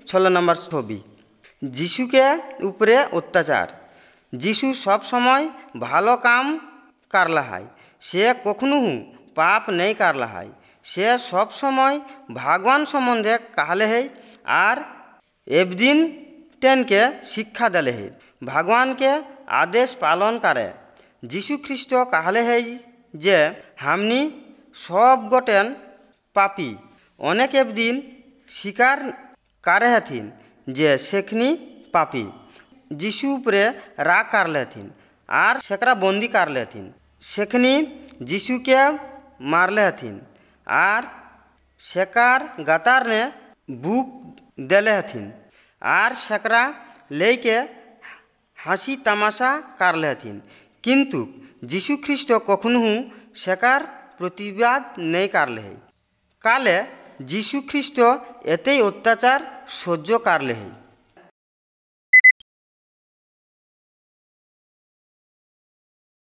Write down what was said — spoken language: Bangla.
16 নম্বর ছবি। যিশুকে উপরে অত্যাচার। যিশু সব সময় ভালো কাম কারলা হয়, সে কখনো পাপ নেই কারলা হয়। সে সব সময় ভগবান সম্বন্ধে कहले है আর একদিন टेनके शिक्षा दिले है, भगवान के आदेश पालन करे। যিশু খ্রিস্ট कहले है যে हमनी सब गोटेन पापी। अनेक एकदिन स्वीकार करे हथिन जे सेखनी पापी। যিশু উপরে राग करले हथिन আর सेकरा बंदी करले हथिन। सेखनी যিশু के मारले हथिन আর सेकार गतार ने बुक देले हथिन আর सेकरा लेके हासी तमाशा करले हथिन। किंतु যিশু ख्रिस्ट कखनो सेकार प्रतिवाद नहीं करले है। काले যিশু খ্রিস্ট এতেই অত্যাচার সহ্য করলে है।